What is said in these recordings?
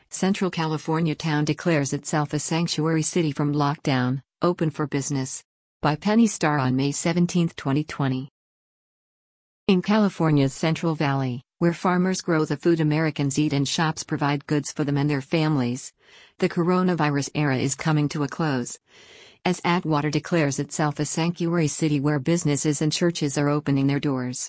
Central California town declares itself a sanctuary city from lockdown, open for business. By Penny Starr on May 17, 2020. In California's Central Valley, where farmers grow the food Americans eat and shops provide goods for them and their families, the coronavirus era is coming to a close, as Atwater declares itself a sanctuary city where businesses and churches are opening their doors.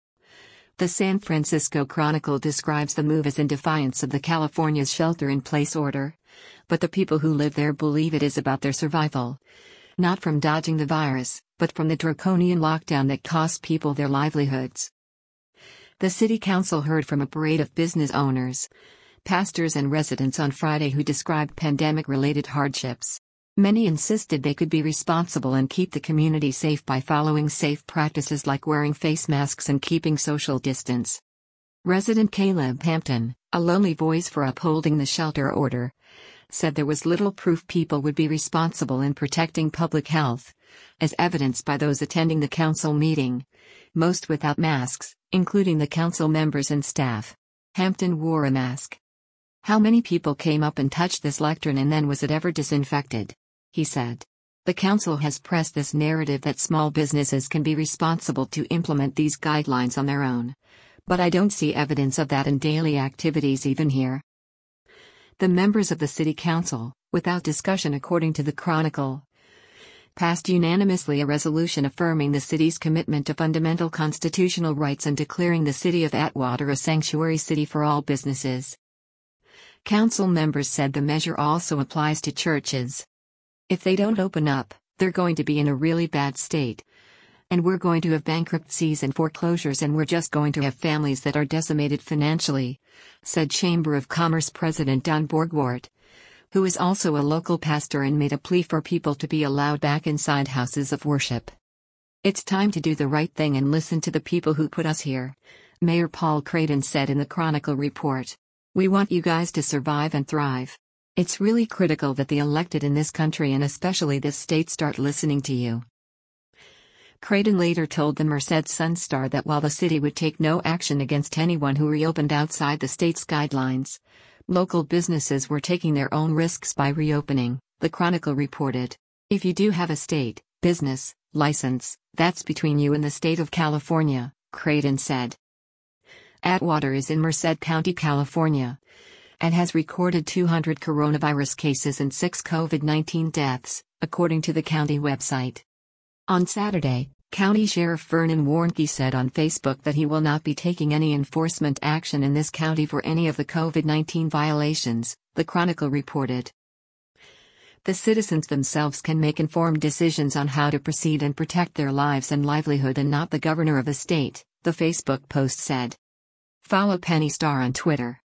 The San Francisco Chronicle describes the move as in defiance of the California's shelter-in-place order, but the people who live there believe it is about their survival, not from dodging the virus, but from the draconian lockdown that costs people their livelihoods. The city council heard from a parade of business owners, pastors and residents on Friday who described pandemic-related hardships. Many insisted they could be responsible and keep the community safe by following safe practices like wearing face masks and keeping social distance. Resident Caleb Hampton, a lonely voice for upholding the shelter order, said there was little proof people would be responsible in protecting public health, as evidenced by those attending the council meeting, most without masks, including the council members and staff. Hampton wore a mask. "How many people came up and touched this lectern and then was it ever disinfected?" he said. The council has pressed this narrative that small businesses can be responsible to implement these guidelines on their own. But I don't see evidence of that in daily activities even here. The members of the city council, without discussion according to the Chronicle, passed unanimously a resolution affirming the city's commitment to fundamental constitutional rights and declaring the city of Atwater a sanctuary city for all businesses. Council members said the measure also applies to churches. If they don't open up, they're going to be in a really bad state. And we're going to have bankruptcies and foreclosures and we're just going to have families that are decimated financially, said Chamber of Commerce President Don Borgwart, who is also a local pastor and made a plea for people to be allowed back inside houses of worship. "It's time to do the right thing and listen to the people who put us here," Mayor Paul Creighton said in the Chronicle report. "We want you guys to survive and thrive. It's really critical that the elected in this country and especially this state start listening to you." Creighton later told the Merced Sun-Star that while the city would take no action against anyone who reopened outside the state's guidelines, local businesses were taking their own risks by reopening, the Chronicle reported. "If you do have a state business license, that's between you and the state of California," Creighton said. Atwater is in Merced County, California, and has recorded 200 coronavirus cases and 6 COVID-19 deaths, according to the county website. On Saturday, County Sheriff Vernon Warnke said on Facebook that he will not be taking any enforcement action in this county for any of the COVID-19 violations, the Chronicle reported. The citizens themselves can make informed decisions on how to proceed and protect their lives and livelihood and not the governor of a state, the Facebook post said. Follow Penny Starr on Twitter.